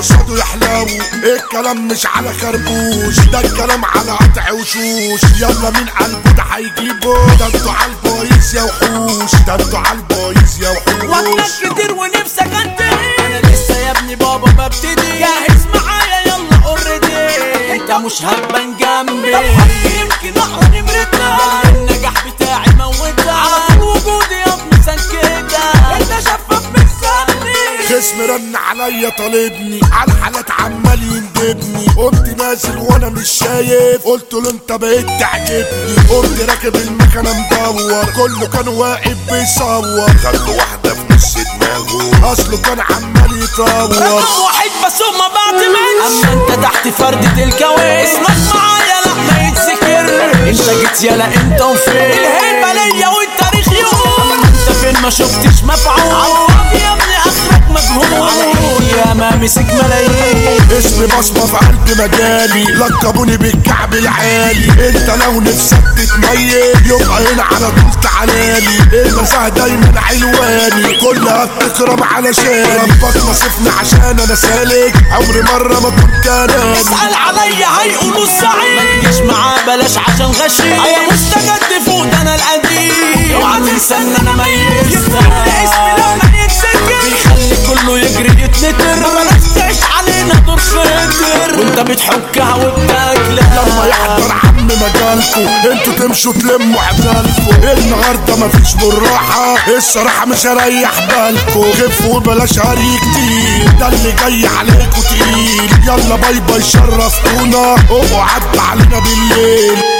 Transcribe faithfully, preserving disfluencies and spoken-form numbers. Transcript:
قصاده يحلو. الكلام مش على خربوش، ده الكلام على قطع وشوش. يلا مين قلبه ده هيجيبه؟ ده انتوا عالبايظ يا وحوش، ده انتوا عالبايظ يا وحوش. وقتك كتير ونفسك انتهي، انا لسه يا ابني بابا ببتدي. جاهز معايا يلا اوريدي، انت مش هتبان جنبي. طب حبيبي يمكن اقرا نمرتك، النجاح بتاعي موتك. على طول وجودي يا ابني سنكتك، انت شفاف مش سهل. خصم رن عليا طالبني، عالحالات عمال يندبني. قمت نازل وانا مش شايف، قلت له انت بقيت تعجبني. قمت راكب المكنه مدور، كله كان واقف بيصور. خلوا واحده في نص دماغه، اصله كان عمال يطور. رقم واحد بس هما بعد منش، اما انت تحت فردة الكويس. اسمك معايا لا ما يتذكر، انت جيت يالا انت وفين. الهيبة ليا والتاريخ يقول، اما انت فين ما شفتش مفعول. عالفاضي يا ابني اخرك مجهول، يا ما مسك ملايين. اسمي بصمة في قلب مجالي، لقبوني بالكعب العالي. انت لو نفسك تتميز يبقى هنا على طول تعالالي. المساء دايما علواني، كلها بتكرم علشان ربك نصفني عشان انا سالك. عمري مرة ما كنت انام، اسأل عليا هيقولوا الزعيم. ما تجيش معاه بلاش عشان غشيم، انا مستجد فوق ده انا القديم. اوعى تنسى ان انا ميت، يفتح اسمي لما يتسجل، بيخلي كله يجري يتنتر. ما بلاش تعيش علينا دور خطر، وانت بتحكها وبتاكلها. لما يحضر عم مجالكو انتوا تمشوا تلموا عدالكو. النهارده مفيش بالراحة، الصراحة مش هريح بالكو. خفوا بلاش هري كتير، ده اللي جاي عليكو تقيل. يلا باي باي شرفتونا، ابقوا عدوا علينا بالليل.